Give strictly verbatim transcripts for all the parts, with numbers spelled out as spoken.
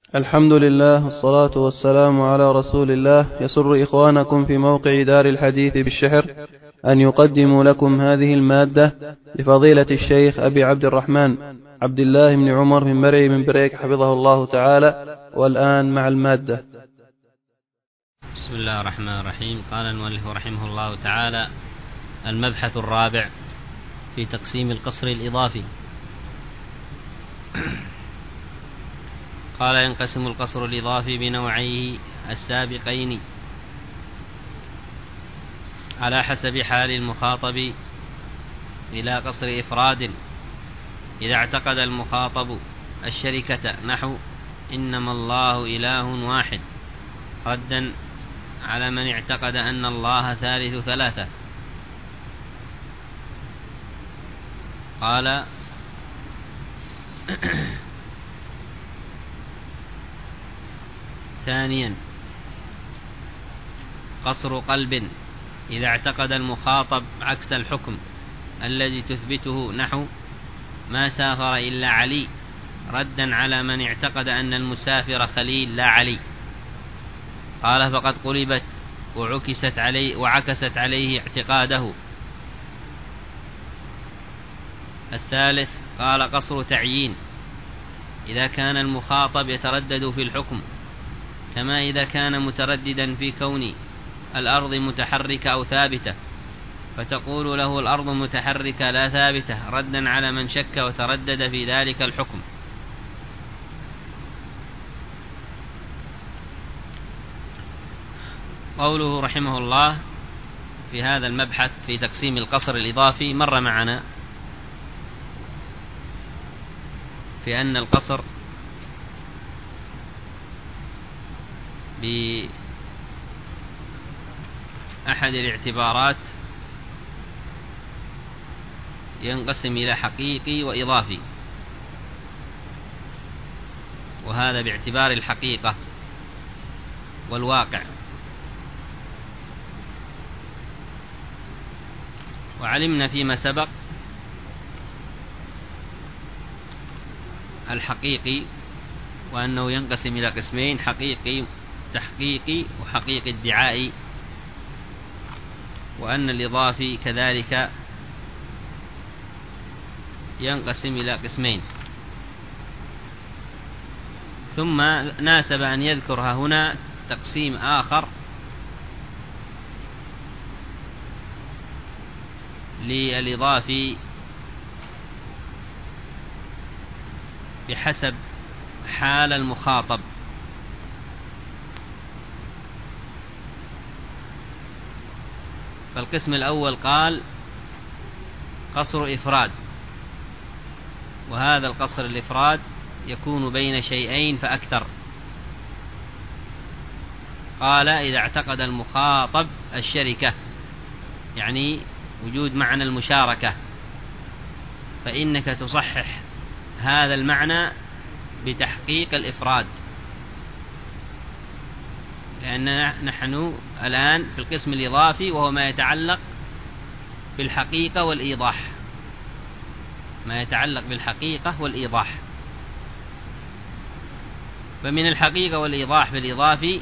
الحمد لله والصلاة والسلام على رسول الله. يسر إخوانكم في موقع دار الحديث بالشحر أن يقدموا لكم هذه المادة لفضيلة الشيخ أبي عبد الرحمن عبد الله بن عمر بن مرعي بن بريك حفظه الله تعالى. والآن مع المادة. بسم الله الرحمن الرحيم. قال المؤلف رحمه الله تعالى: المبحث الرابع في تقسيم القصر الإضافي. قال: ينقسم القصر الإضافي بنوعيه السابقين على حسب حال المخاطب إلى قصر إفراد إذا اعتقد المخاطب الشركة، نحو إنما الله إله واحد، ردا على من اعتقد أن الله ثالث ثلاثة. قال: ثانيا قصر قلب إذا اعتقد المخاطب عكس الحكم الذي تثبته، نحو ما سافر إلا علي، ردا على من اعتقد أن المسافر خليل لا علي. قال: فقد قلبت وعكست عليه, وعكست عليه اعتقاده. الثالث قال: قصر تعيين إذا كان المخاطب يتردد في الحكم، كما إذا كان مترددا في كون الأرض متحركة أو ثابتة، فتقول له الأرض متحركة لا ثابتة، ردا على من شك وتردد في ذلك الحكم. قوله رحمه الله في هذا المبحث في تقسيم القصر الإضافي مر معنا في أن القصر بأحد الاعتبارات ينقسم إلى حقيقي وإضافي، وهذا باعتبار الحقيقة والواقع. وعلمنا فيما سبق الحقيقي وأنه ينقسم إلى قسمين: حقيقي تحقيقي وحقيقي ادعائي، وأن الإضافي كذلك ينقسم إلى قسمين. ثم ناسب أن يذكرها هنا تقسيم آخر للإضافي بحسب حال المخاطب. فالقسم الأول قال قصر إفراد، وهذا القصر الإفراد يكون بين شيئين فأكثر. قال: إذا اعتقد المخاطب الشركة، يعني وجود معنى المشاركة، فإنك تصحح هذا المعنى بتحقيق الإفراد، لأننا نحن الآن في القسم الإضافي وهو ما يتعلق بالحقيقة والإيضاح، ما يتعلق بالحقيقة والإيضاح. فمن الحقيقة والإيضاح بالإضافي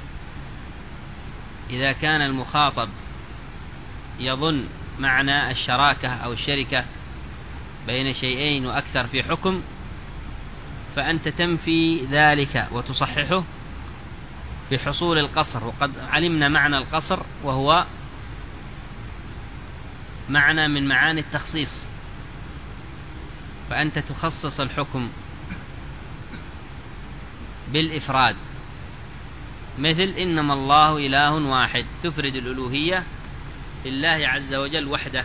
إذا كان المخاطب يظن معنى الشراكة أو الشركة بين شيئين وأكثر في حكم، فأنت تنفي ذلك وتصححه بحصول القصر. وقد علمنا معنى القصر، وهو معنى من معاني التخصيص، فأنت تخصص الحكم بالإفراد، مثل إنما الله إله واحد، تفرد الألوهية لله عز وجل وحده.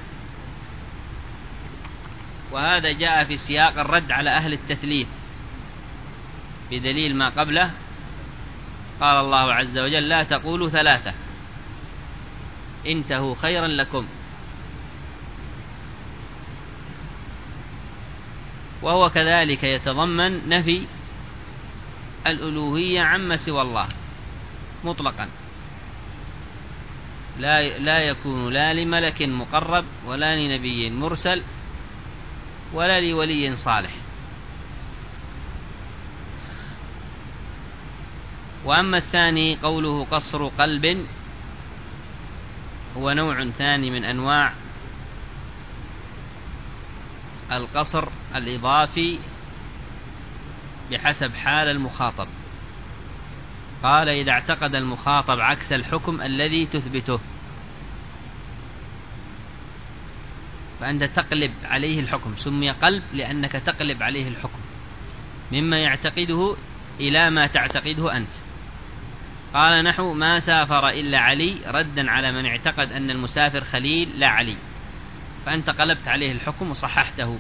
وهذا جاء في سياق الرد على أهل التثليث بدليل ما قبله. قال الله عز وجل: لا تقولوا ثلاثة انتهوا خيرا لكم. وهو كذلك يتضمن نفي الألوهية عما سوى الله مطلقا، لا, لا يكون لا لملك مقرب ولا لنبي مرسل ولا لولي صالح. وأما الثاني قوله قصر قلب هو نوع ثاني من أنواع القصر الإضافي بحسب حال المخاطب. قال إذا اعتقد المخاطب عكس الحكم الذي تثبته فأنت تقلب عليه الحكم. سمي قلب لأنك تقلب عليه الحكم مما يعتقده إلى ما تعتقده أنت. قال نحو ما سافر إلا علي ردا على من اعتقد أن المسافر خليل لا علي، فأنت قلبت عليه الحكم وصححته.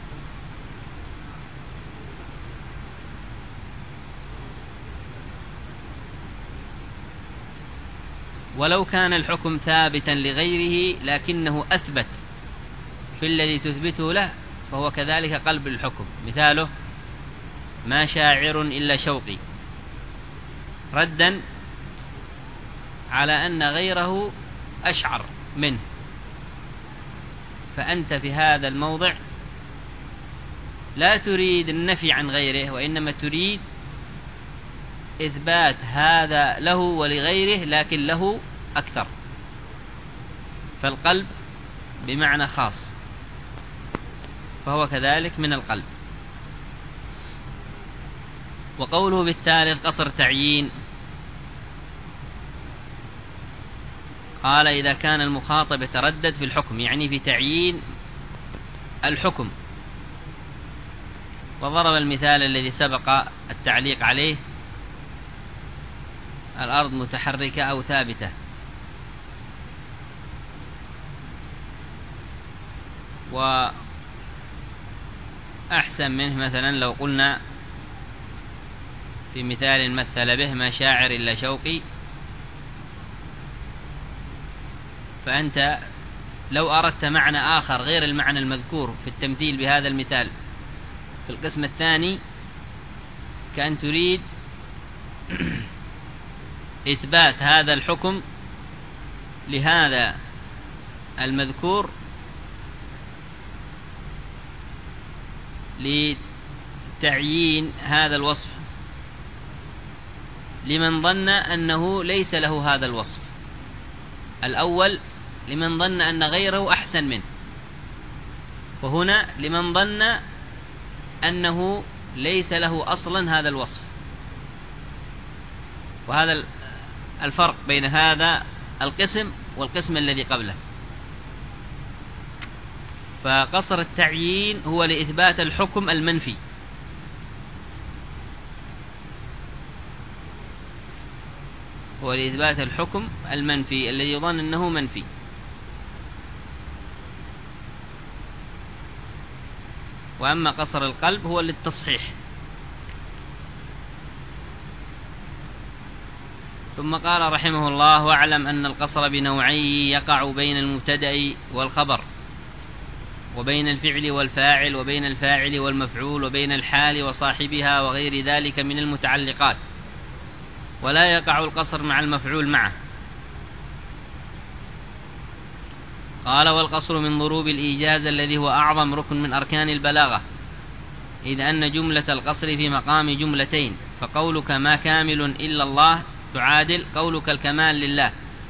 ولو كان الحكم ثابتا لغيره لكنه أثبت في الذي تثبته له فهو كذلك قلب الحكم. مثاله ما شاعر إلا شوقي، ردا على أن غيره أشعر منه، فأنت في هذا الموضع لا تريد النفي عن غيره وإنما تريد إثبات هذا له ولغيره لكن له أكثر، فالقلب بمعنى خاص، فهو كذلك من القلب. وقوله بالثالث قصر تعيين، قال إذا كان المخاطب يتردد في الحكم يعني في تعيين الحكم. وضرب المثال الذي سبق التعليق عليه الأرض متحركة أو ثابتة. وأحسن منه مثلا لو قلنا في مثال مثل به ما شاعر إلا شوقي، فأنت لو أردت معنى آخر غير المعنى المذكور في التمثيل بهذا المثال في القسم الثاني كأن تريد إثبات هذا الحكم لهذا المذكور لتعيين هذا الوصف لمن ظن أنه ليس له هذا الوصف. الأول لمن ظن أن غيره أحسن منه، وهنا لمن ظن أنه ليس له أصلا هذا الوصف. وهذا الفرق بين هذا القسم والقسم الذي قبله. فقصر التعيين هو لإثبات الحكم المنفي، هو لإثبات الحكم المنفي الذي يظن أنه منفي. وأما قصر القلب هو للتصحيح. ثم قال رحمه الله واعلم أن القصر بنوعي يقع بين المبتدأ والخبر، وبين الفعل والفاعل، وبين الفاعل والمفعول، وبين الحال وصاحبها وغير ذلك من المتعلقات، ولا يقع القصر مع المفعول معه. قال والقصر من ضروب الإيجاز الذي هو أعظم ركن من أركان البلاغة، إذ أن جملة القصر في مقام جملتين، فقولك ما كامل إلا الله تعادل قولك الكمال لله،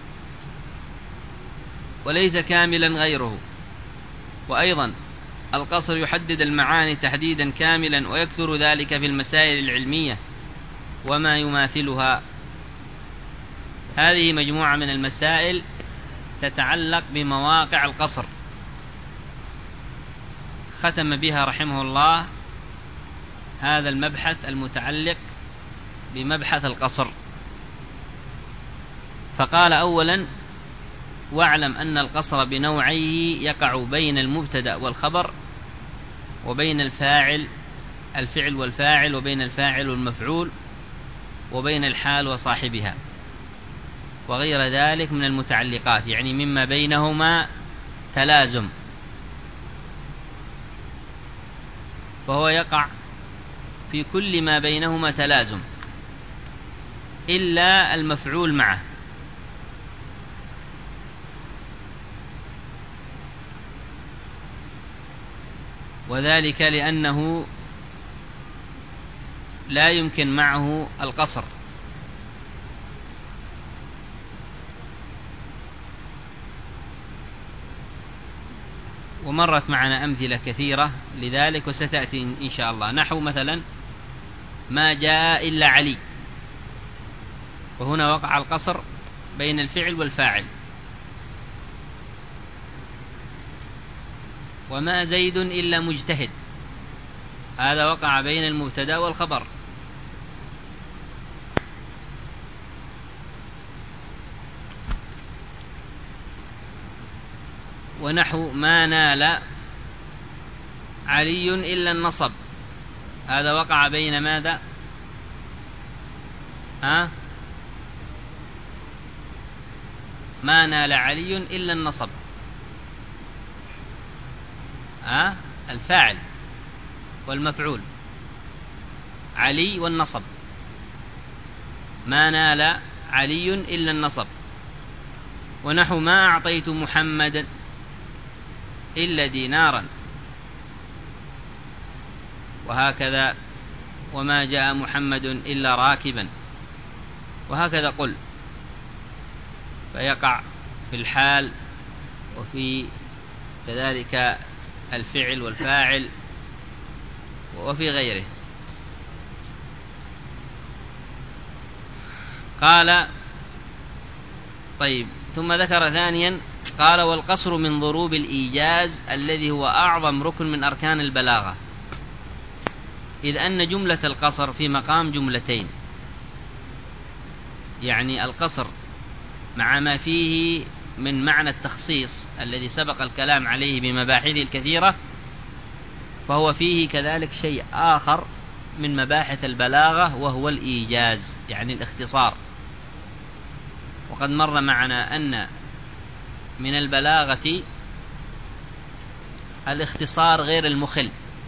وليس كاملا غيره. وأيضا القصر يحدد المعاني تحديدا كاملا، ويكثر ذلك في المسائل العلمية وما يماثلها. هذه مجموعة من المسائل تتعلق بمواقع القصر، ختم بها رحمه الله هذا المبحث المتعلق بمبحث القصر. فقال أولا واعلم أن القصر بنوعيه يقع بين المبتدأ والخبر، وبين الفاعل الفعل والفاعل، وبين الفاعل والمفعول، وبين الحال وصاحبها، وغير ذلك من المتعلقات، يعني مما بينهما تلازم. فهو يقع في كل ما بينهما تلازم إلا المفعول معه. وذلك لأنه لا يمكن معه القصر، ومرت معنا أمثلة كثيرة لذلك وستأتي إن شاء الله، نحو مثلا ما جاء إلا علي، وهنا وقع القصر بين الفعل والفاعل. وما زيد إلا مجتهد، هذا وقع بين المبتدأ والخبر. ونحو ما نال علي إلا النصب، هذا وقع بين ماذا؟ ها؟ ما نال علي إلا النصب، ها؟ الفاعل والمفعول علي والنصب، ما نال علي إلا النصب. ونحو ما أعطيت محمدا إلا دينارا، وهكذا وما جاء محمد إلا راكبا، وهكذا قل، فيقع في الحال وفي كذلك الفعل والفاعل وفي غيره. قال طيب، ثم ذكر ثانيا قال والقصر من ضروب الإيجاز الذي هو أعظم ركن من أركان البلاغة، إذ أن جملة القصر في مقام جملتين، يعني القصر مع ما فيه من معنى التخصيص الذي سبق الكلام عليه بمباحثه الكثيرة، فهو فيه كذلك شيء آخر من مباحث البلاغة وهو الإيجاز، يعني الاختصار. وقد مر معنا أن من البلاغة الاختصار غير المخل،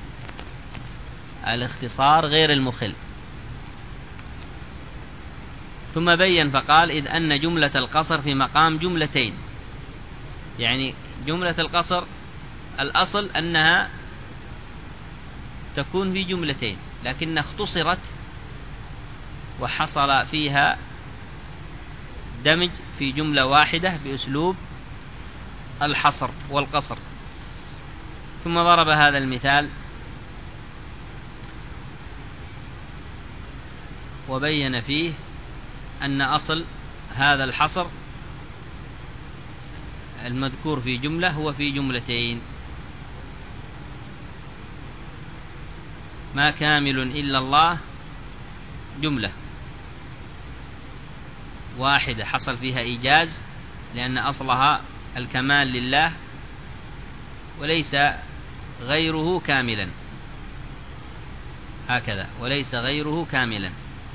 الاختصار غير المخل. ثم بين فقال إذ أن جملة القصر في مقام جملتين، يعني جملة القصر الأصل أنها تكون في جملتين، لكن اختصرت وحصل فيها دمج في جملة واحدة بأسلوب الحصر والقصر. ثم ضرب هذا المثال وبين فيه أن أصل هذا الحصر المذكور في جملة هو في جملتين، ما كامل إلا الله جملة واحدة حصل فيها إيجاز لأن أصلها الكمال لله وليس غيره كاملا، هكذا وليس غيره كاملا.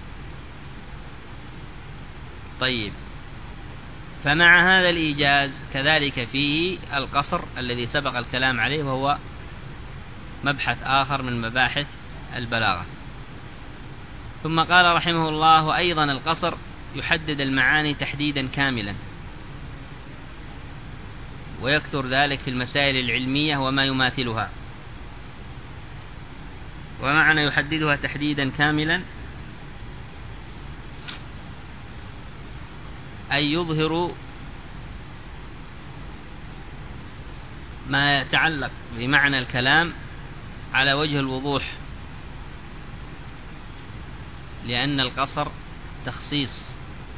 طيب، فمع هذا الإيجاز كذلك فيه القصر الذي سبق الكلام عليه، وهو مبحث آخر من مباحث البلاغة. ثم قال رحمه الله وأيضا القصر يحدد المعاني تحديدا كاملا، ويكثر ذلك في المسائل العلمية وما يماثلها. ومعنى يحددها تحديدا كاملا أي يظهر ما يتعلق بمعنى الكلام على وجه الوضوح، لأن القصر تخصيص،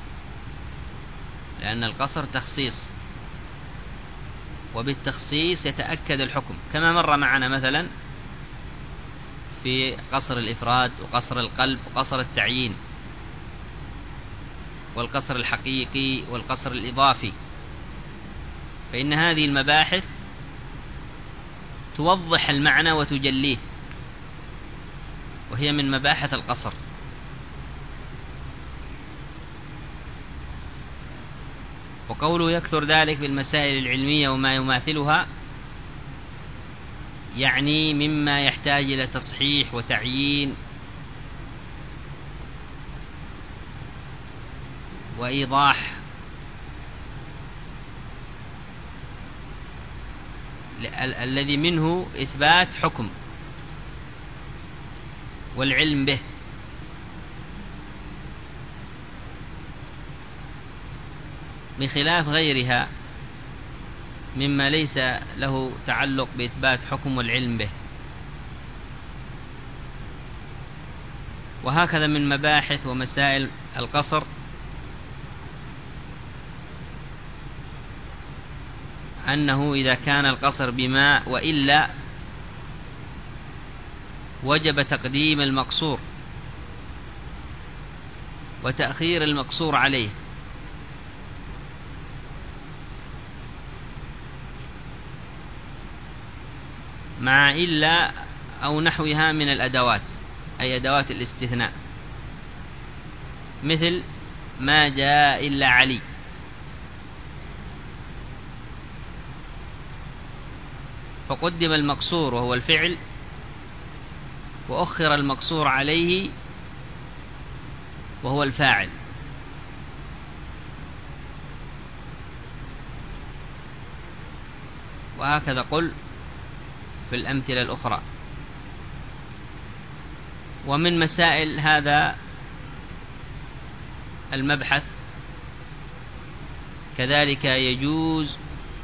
لأن القصر تخصيص، وبالتخصيص يتأكد الحكم، كما مر معنا مثلا في قصر الإفراد وقصر القلب وقصر التعيين والقصر الحقيقي والقصر الإضافي. فإن هذه المباحث توضح المعنى وتجليه، وهي من مباحث القصر. وقوله يكثر ذلك في المسائل العلمية وما يماثلها، يعني مما يحتاج إلى تصحيح وتعيين وإيضاح، الذي منه إثبات حكم والعلم به، بخلاف غيرها مما ليس له تعلق بإثبات حكم والعلم به. وهكذا من مباحث ومسائل القصر أنه إذا كان القصر بماء وإلا وجب تقديم المقصور وتأخير المقصور عليه، مع إلا أو نحوها من الأدوات، أي أدوات الاستثناء، مثل ما جاء إلا علي، فقدم المقصور وهو الفعل وأخر المقصور عليه وهو الفاعل. وهكذا قل في الأمثلة الأخرى. ومن مسائل هذا المبحث كذلك يجوز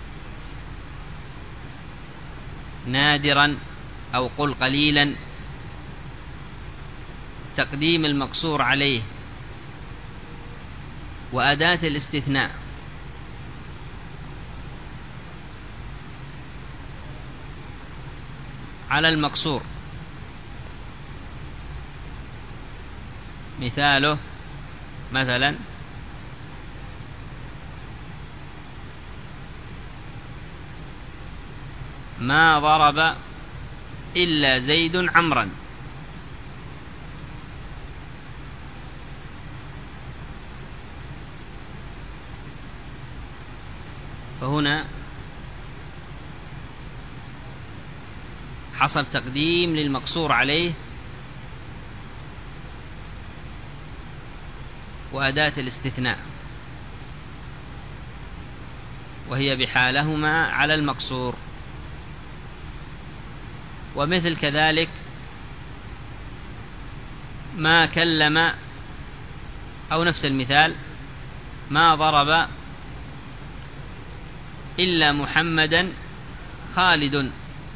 نادرا أو قل قليلا تقديم المقصور عليه وأداة الاستثناء على المقصور. مثاله مثلا ما ضرب إلا زيد عمرا، فهنا حصل تقديم للمقصور عليه وأداة الاستثناء، وهي بحالهما على المقصور. ومثل كذلك ما كلم، أو نفس المثال ما ضرب إلا محمدا خالد،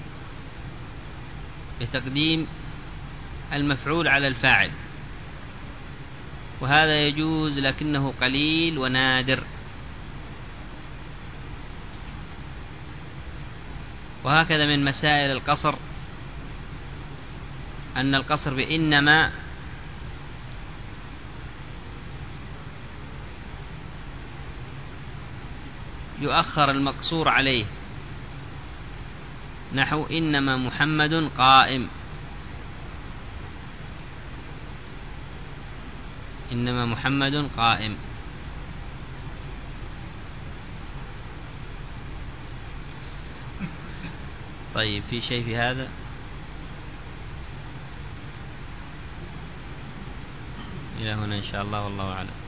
بتقديم المفعول على الفاعل، وهذا يجوز لكنه قليل ونادر. وهكذا من مسائل القصر أن القصر بإنما يؤخر المقصور عليه، نحو إنما محمد قائم، إنما محمد قائم. طيب، في شيء في هذا؟ إلى هنا إن شاء الله، والله أعلم.